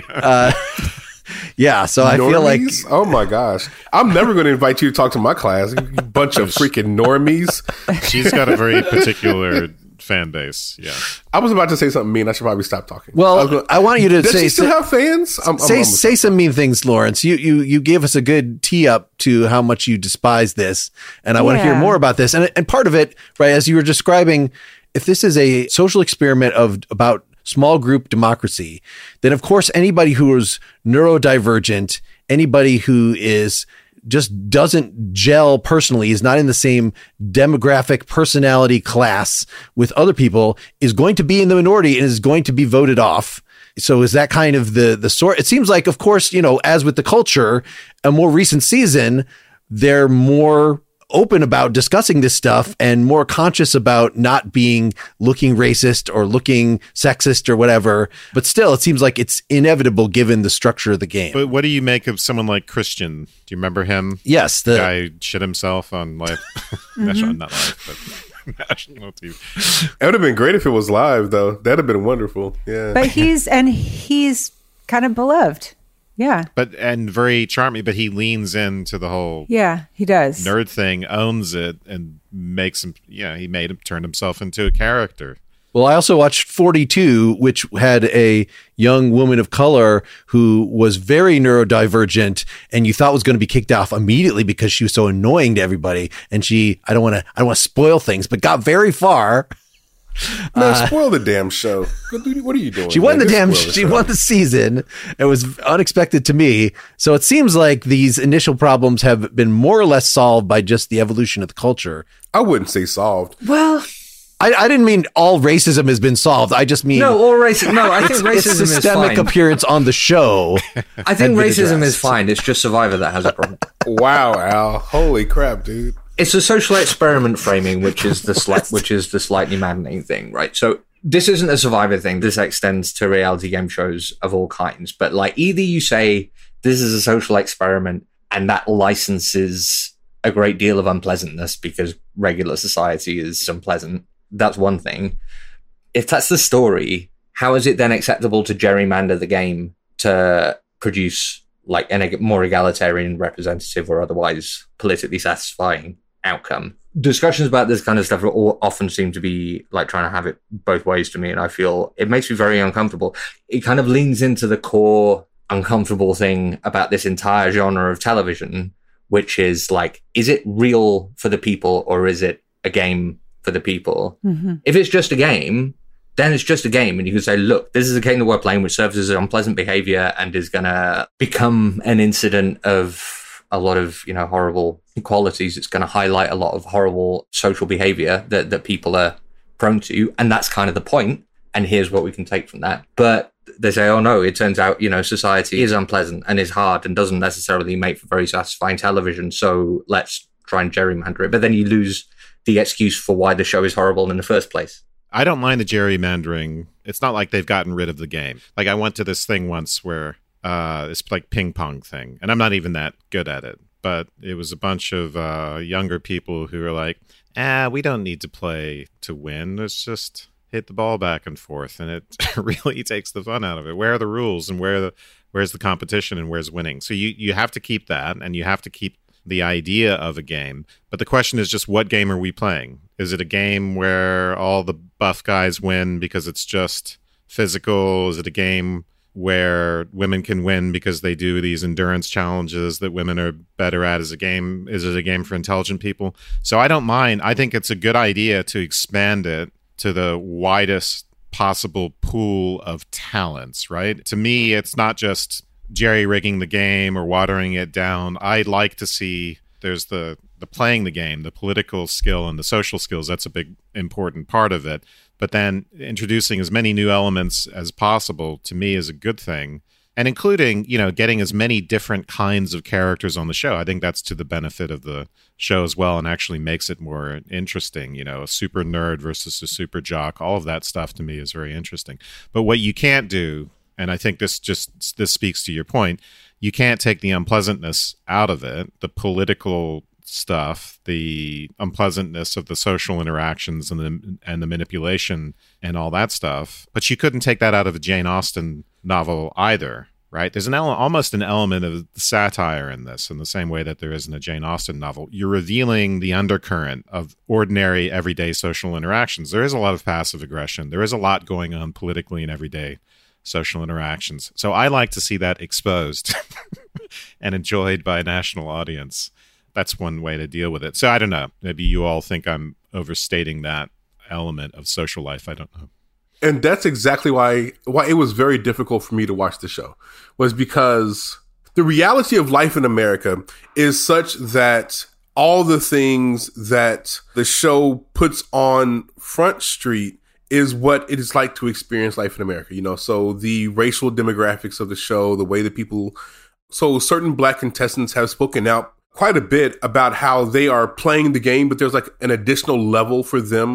Yeah, so I feel like, oh my gosh, I'm never going to invite you to talk to my class. You bunch of freaking normies. She's got a very particular fan base. Yeah, I was about to say something mean. I should probably stop talking. Well, I want you to does she still have fans? Say some mean things, Lawrence. You gave us a good tee up to how much you despise this, and I want to hear more about this. And part of it, right, as you were describing, if this is a social experiment about small group democracy, then of course anybody who is neurodivergent, anybody who just doesn't gel personally, is not in the same demographic personality class with other people, is going to be in the minority and is going to be voted off. So is that kind of the sort? It seems like, of course, as with the culture, a more recent season, they're more open about discussing this stuff and more conscious about not looking racist or looking sexist or whatever. But still, it seems like it's inevitable given the structure of the game. But what do you make of someone like Christian? Do you remember him? Yes. The guy shit himself on live. Not live, but national TV. It would have been great if it was live, though. That'd have been wonderful. Yeah. But he's kind of beloved. Yeah. and very charming, but he leans into the whole Yeah, he does. nerd thing, owns it, and makes him, he turned himself into a character. Well, I also watched 42, which had a young woman of color who was very neurodivergent and you thought was going to be kicked off immediately because she was so annoying to everybody. And I don't want to spoil things, but got very far. No, spoil the damn show. What are you doing? She won she won the season. It was unexpected to me. So it seems like these initial problems have been more or less solved by just the evolution of the culture. I wouldn't say solved. Well, I didn't mean all racism has been solved. I just mean all racism. No, I think racism it's systemic is fine. appearance on the show. I think racism is fine. It's just Survivor that has a problem. Wow, Al! Holy crap, dude! It's a social experiment framing, which is the slightly maddening thing, right? So this isn't a Survivor thing. This extends to reality game shows of all kinds. But like, either you say this is a social experiment, and that licenses a great deal of unpleasantness because regular society is unpleasant. That's one thing. If that's the story, how is it then acceptable to gerrymander the game to produce like a more egalitarian, representative, or otherwise politically satisfying outcome? Discussions about this kind of stuff often seem to be like trying to have it both ways to me, and I feel it makes me very uncomfortable. It kind of leans into the core uncomfortable thing about this entire genre of television, which is like, is it real for the people or is it a game for the people? Mm-hmm. If it's just a game, then it's just a game. And you can say, look, this is a game that we're playing which serves as unpleasant behavior and is going to become an incident of a lot of, horrible qualities. It's going to highlight a lot of horrible social behavior that people are prone to. And that's kind of the point. And here's what we can take from that. But they say, oh no, it turns out, society is unpleasant and is hard and doesn't necessarily make for very satisfying television. So let's try and gerrymander it. But then you lose the excuse for why the show is horrible in the first place. I don't mind the gerrymandering. It's not like they've gotten rid of the game. Like, I went to this thing once where it's like ping pong thing, and I'm not even that good at it, but it was a bunch of younger people who were like, we don't need to play to win. Let's just hit the ball back and forth, and it really takes the fun out of it. Where are the rules, and where's the competition, and where's winning? So you have to keep that, and you have to keep the idea of a game. But the question is just, what game are we playing? Is it a game where all the buff guys win because it's just physical? Is it a game where women can win because they do these endurance challenges that women are better at as a game? Is it a game for intelligent people? So I don't mind. I think it's a good idea to expand it to the widest possible pool of talents, right? To me, it's not just jerry-rigging the game or watering it down. I'd like to see there's the playing the game, the political skill and the social skills. That's a big, important part of it. But then introducing as many new elements as possible, to me, is a good thing. And including, getting as many different kinds of characters on the show. I think that's to the benefit of the show as well and actually makes it more interesting. A super nerd versus a super jock. All of that stuff to me is very interesting. But what you can't do, and I think this speaks to your point, you can't take the unpleasantness out of it, the political stuff, the unpleasantness of the social interactions and the manipulation and all that stuff. But you couldn't take that out of a Jane Austen novel either, right? There's almost an element of satire in this, in the same way that there is in a Jane Austen novel. You're revealing the undercurrent of ordinary, everyday social interactions. There is a lot of passive aggression. There is a lot going on politically in everyday social interactions. So I like to see that exposed and enjoyed by a national audience. That's one way to deal with it. So I don't know. Maybe you all think I'm overstating that element of social life. I don't know. And that's exactly why it was very difficult for me to watch the show, was because the reality of life in America is such that all the things that the show puts on Front Street is what it is like to experience life in America. So the racial demographics of the show, the way that so certain Black contestants have spoken out quite a bit about how they are playing the game, but there's like an additional level for them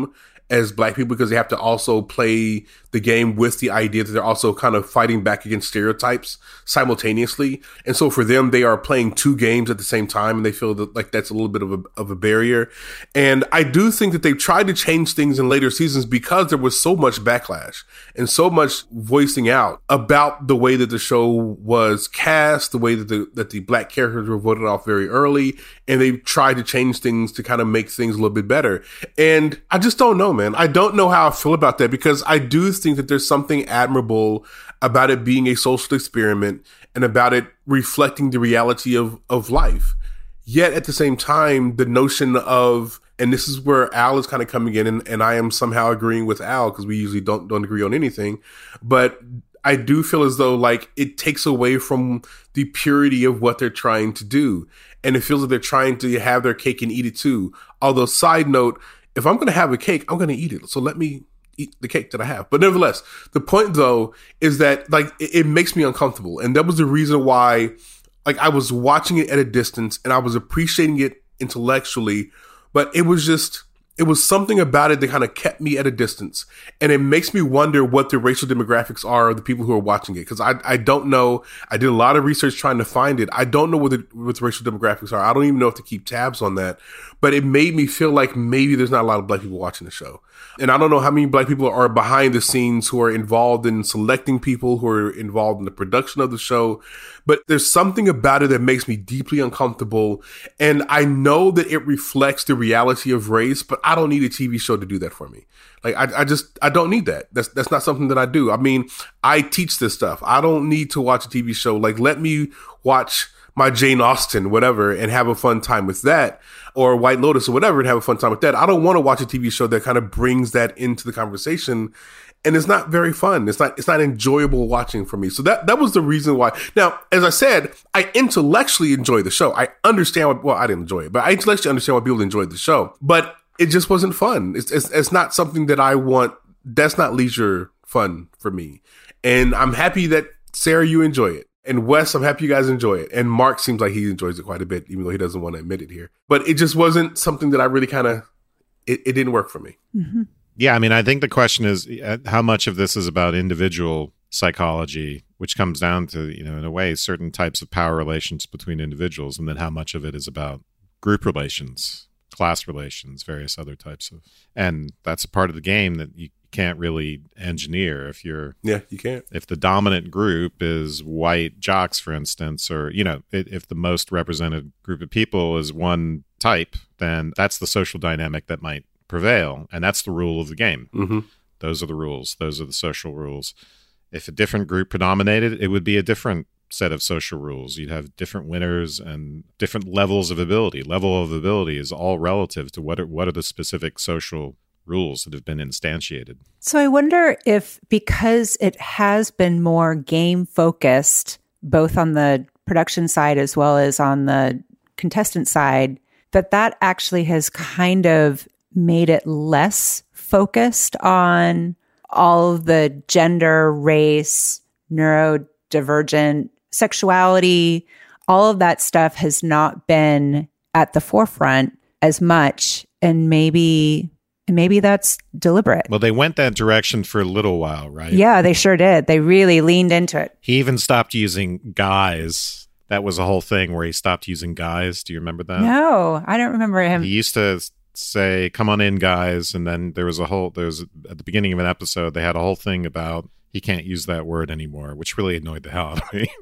as black people because they have to also play the game with the idea that they're also kind of fighting back against stereotypes simultaneously. And so for them, they are playing two games at the same time, and they feel that like that's a little bit of a barrier. And I do think that they've tried to change things in later seasons because there was so much backlash and so much voicing out about the way that the show was cast, the way that the black characters were voted off very early, and they tried to change things to kind of make things a little bit better. And I just don't know, man. I don't know how I feel about that because I do think that there's something admirable about it being a social experiment and about it reflecting the reality of life. Yet at the same time, the notion of, and this is where Al is kind of coming in, and I am somehow agreeing with Al because we usually don't agree on anything, but I do feel as though like it takes away from the purity of what they're trying to do. And it feels like they're trying to have their cake and eat it too. Although, side note, if I'm going to have a cake, I'm going to eat it. So let me eat the cake that I have. But nevertheless, the point though is that like it makes me uncomfortable. And that was the reason why like I was watching it at a distance and I was appreciating it intellectually, but it was something about it that kind of kept me at a distance. And it makes me wonder what the racial demographics are of the people who are watching it. Because I don't know. I did a lot of research trying to find it. I don't know what the racial demographics are. I don't even know if to keep tabs on that. But it made me feel like maybe there's not a lot of black people watching the show. And I don't know how many black people are behind the scenes who are involved in selecting people, who are involved in the production of the show. But there's something about it that makes me deeply uncomfortable. And I know that it reflects the reality of race, but I don't need a TV show to do that for me. Like, I don't need that. That's not something that I do. I mean, I teach this stuff. I don't need to watch a TV show. Like, let me watch my Jane Austen, whatever, and have a fun time with that, or White Lotus or whatever, and have a fun time with that. I don't want to watch a TV show that kind of brings that into the conversation. And it's not very fun. It's not enjoyable watching for me. So that was the reason why. Now, as I said, I intellectually enjoy the show. I understand well, I didn't enjoy it, but I intellectually understand why people enjoyed the show. But it just wasn't fun. It's not something that I want. That's not leisure fun for me. And I'm happy that, Sarah, you enjoy it. And Wes, I'm happy you guys enjoy it. And Mark seems like he enjoys it quite a bit, even though he doesn't want to admit it here. But it just wasn't something that I really kind of, it didn't work for me. Mm-hmm. Yeah, I mean, I think the question is how much of this is about individual psychology, which comes down to, in a way, certain types of power relations between individuals, and then how much of it is about group relations, class relations, various other types of. And that's a part of the game that you can't really engineer if you're. Yeah, you can't. If the dominant group is white jocks, for instance, or, if the most represented group of people is one type, then that's the social dynamic that might prevail, and that's the rule of the game. Mm-hmm. Those are the rules. Those are the social rules. If a different group predominated, it would be a different set of social rules. You'd have different winners and different levels of ability. Level of ability is all relative to what are the specific social rules that have been instantiated. So I wonder if, because it has been more game focused, both on the production side as well as on the contestant side, that actually has kind of made it less focused on all of the gender, race, neurodivergent, sexuality. All of that stuff has not been at the forefront as much. And maybe that's deliberate. Well, they went that direction for a little while, right? Yeah, they sure did. They really leaned into it. He even stopped using guys. That was a whole thing where he stopped using guys. Do you remember that? No, I don't remember him. He used to say, "Come on in, guys," and then there was at the beginning of an episode, they had a whole thing about he can't use that word anymore, which really annoyed the hell out of me.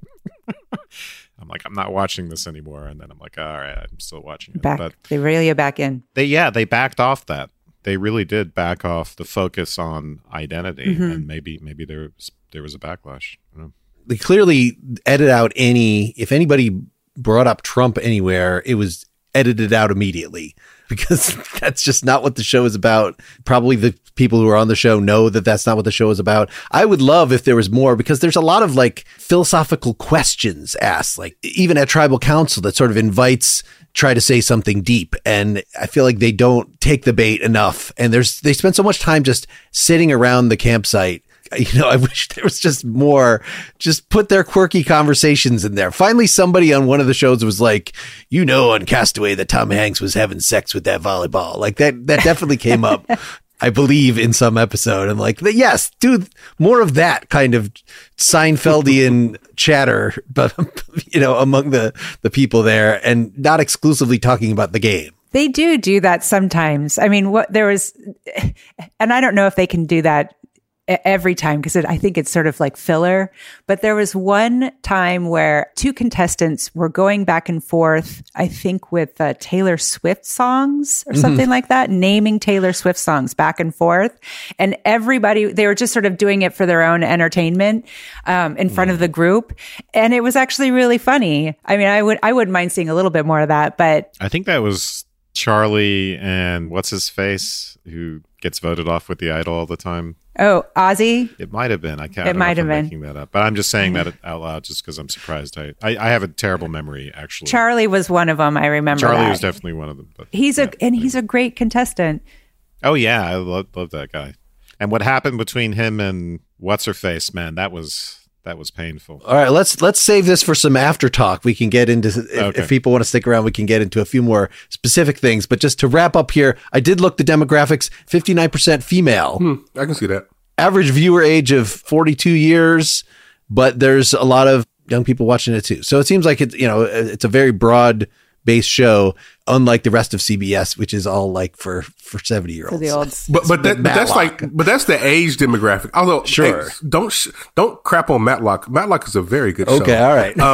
I'm like, I'm not watching this anymore, and then I'm like, all right, I'm still watching it. They really are back in. They backed off that. They really did back off the focus on identity, and maybe there was a backlash. I don't know. They clearly edit out if anybody brought up Trump anywhere, it was edited out immediately, because that's just not what the show is about. Probably the people who are on the show know that that's not what the show is about. I would love if there was more, because there's a lot of like philosophical questions asked, like even at Tribal Council, that sort of try to say something deep. And I feel like they don't take the bait enough. And they spend so much time just sitting around the campsite. I wish there was just more, just put their quirky conversations in there. Finally, somebody on one of the shows was like, on Castaway that Tom Hanks was having sex with that volleyball. Like that definitely came up. I believe, in some episode. And like, yes, do more of that kind of Seinfeldian chatter, but among the people there, and not exclusively talking about the game. They do that sometimes. I mean, and I don't know if they can do that every time, because I think it's sort of like filler. But there was one time where two contestants were going back and forth, I think with Taylor Swift songs or something like that, naming Taylor Swift songs back and forth. And they were just sort of doing it for their own entertainment in front of the group. And it was actually really funny. I mean, I wouldn't mind seeing a little bit more of that, but I think that was Charlie and what's his face, who gets voted off with the Idol all the time. Oh, Ozzy? It might have been. I can't. It might have been making that up, but I'm just saying that out loud just because I'm surprised. I have a terrible memory, actually. Charlie was one of them. I remember. Charlie was definitely one of them. But he's a great contestant. Oh yeah, I love that guy. And what happened between him and what's her face, man, that was painful. All right, let's save this for some after talk. We can get into if people want to stick around, we can get into a few more specific things. But just to wrap up here, I did look the demographics: 59% female. I can see that. Average viewer age of 42 years, but there's a lot of young people watching it too. So it seems like it's a very broad based show, unlike the rest of CBS, which is all like for 70-year-olds. For the olds. But that's the age demographic. Although, sure, hey, don't crap on Matlock. Matlock is a very good show. Okay, all right.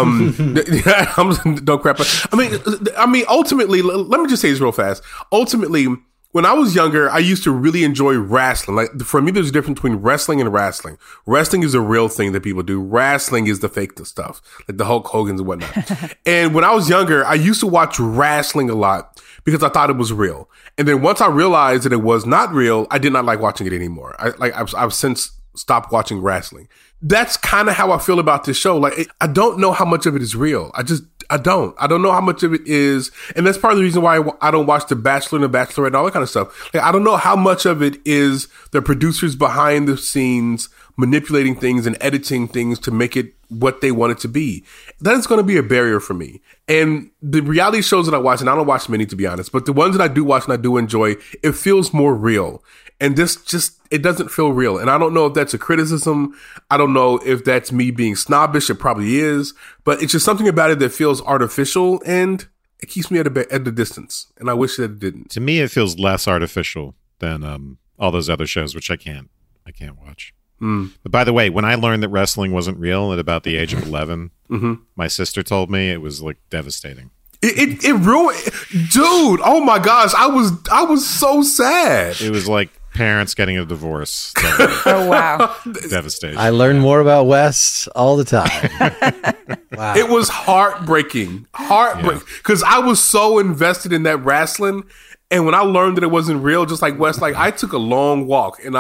Don't crap on. I mean, ultimately, let me just say this real fast. Ultimately, when I was younger, I used to really enjoy wrestling. Like, for me, there's a difference between wrestling and wrestling. Wrestling is a real thing that people do. Wrestling is the fake stuff, like the Hulk Hogan's and whatnot. And when I was younger, I used to watch wrestling a lot because I thought it was real. And then once I realized that it was not real, I did not like watching it anymore. I've since stopped watching wrestling. That's kind of how I feel about this show. Like, I don't know how much of it is real. I don't know how much of it is. And that's part of the reason why I don't watch The Bachelor and The Bachelorette and all that kind of stuff. Like, I don't know how much of it is the producers behind the scenes manipulating things and editing things to make it what they want it to be. That is going to be a barrier for me. And the reality shows that I watch, and I don't watch many to be honest, but the ones that I do watch and I do enjoy, it feels more real. And it doesn't feel real. And I don't know if that's a criticism. I don't know if that's me being snobbish. It probably is. But it's just something about it that feels artificial, and it keeps me at a distance. And I wish that it didn't. To me, it feels less artificial than all those other shows, which I can't watch. But by the way, when I learned that wrestling wasn't real at about the age of 11, my sister told me it was like devastating. It ruined, dude. Oh my gosh, I was so sad. It was like parents getting a divorce. Oh wow, devastating. I learn more about Wes all the time. Wow, it was heartbreaking, because I was so invested in that wrestling. And when I learned that it wasn't real, just like Wes, like, I took a long walk, and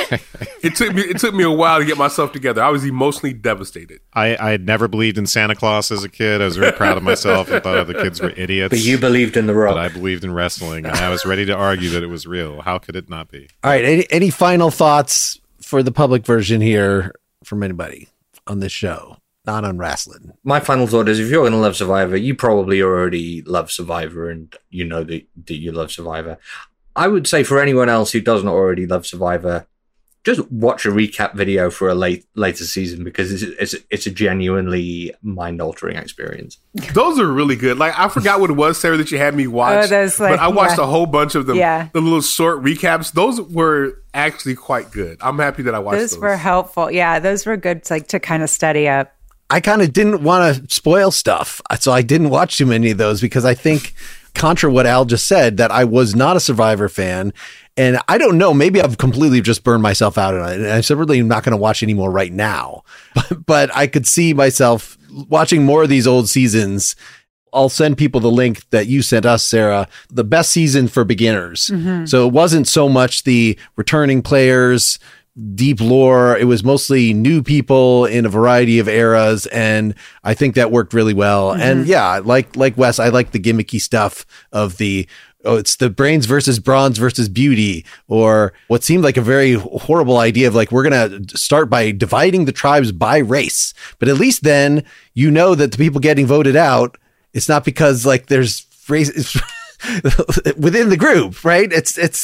it took me a while to get myself together. I was emotionally devastated. I had never believed in Santa Claus as a kid. I was very proud of myself. I thought other kids were idiots. But you believed in The Rock. But I believed in wrestling, and I was ready to argue that it was real. How could it not be? All right. Any final thoughts for the public version here from anybody on this show? Not on wrestling. My final thought is, if you're going to love Survivor, you probably already love Survivor, and you know that you love Survivor. I would say for anyone else who doesn't already love Survivor, just watch a recap video for a later season, because it's a genuinely mind-altering experience. Those are really good. Like, I forgot what it was, Sarah, that you had me watch. But I watched a whole bunch of them. Yeah. The little short recaps. Those were actually quite good. I'm happy that I watched those. Those were helpful. Yeah, those were good, like, to kind of study up. I kind of didn't want to spoil stuff, so I didn't watch too many of those, because I think, contra what Al just said, that I was not a Survivor fan. And I don't know, maybe I've completely just burned myself out on it. And I'm certainly not going to watch anymore right now. But I could see myself watching more of these old seasons. I'll send people the link that you sent us, Sarah, the best season for beginners. So it wasn't so much the returning players, deep lore. It was mostly new people in a variety of eras, and I think that worked really well. And yeah, like Wes, I like the gimmicky stuff of it's the brains versus bronze versus beauty, or what seemed like a very horrible idea of, like, we're going to start by dividing the tribes by race. But at least then you know that the people getting voted out, it's not because, like, there's race within the group, right? It's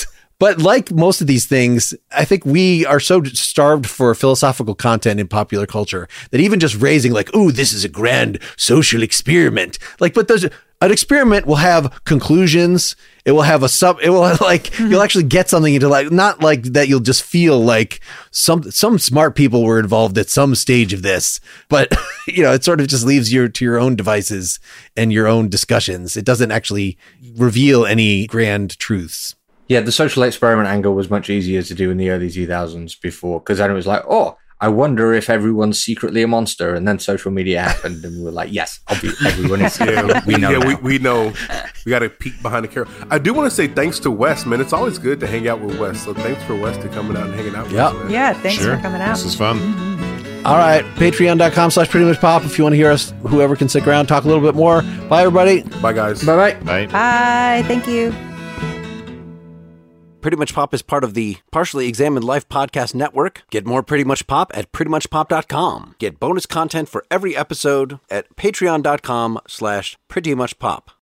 But like most of these things, I think we are so starved for philosophical content in popular culture that even just raising like, ooh, this is a grand social experiment. Like, but an experiment will have conclusions. It will have you'll actually get something into like, not like that. You'll just feel like some smart people were involved at some stage of this, but it sort of just leaves you to your own devices and your own discussions. It doesn't actually reveal any grand truths. Yeah, the social experiment angle was much easier to do in the early 2000s before, because then it was like, oh, I wonder if everyone's secretly a monster. And then social media happened and we were like, yes, everyone is. We know. Yeah, we know. We got to peek behind the camera. I do want to say thanks to Wes, man. It's always good to hang out with Wes. So thanks for Wes to coming out and hanging out with us, man. Yeah, thanks for coming out. This is fun. All right. Patreon.com/prettymuchpop. If you want to hear us, whoever can stick around, talk a little bit more. Bye, everybody. Bye, guys. Bye-bye. Bye. Bye. Thank you. Pretty Much Pop is part of the Partially Examined Life podcast network. Get more Pretty Much Pop at prettymuchpop.com. Get bonus content for every episode at patreon.com/prettymuchpop.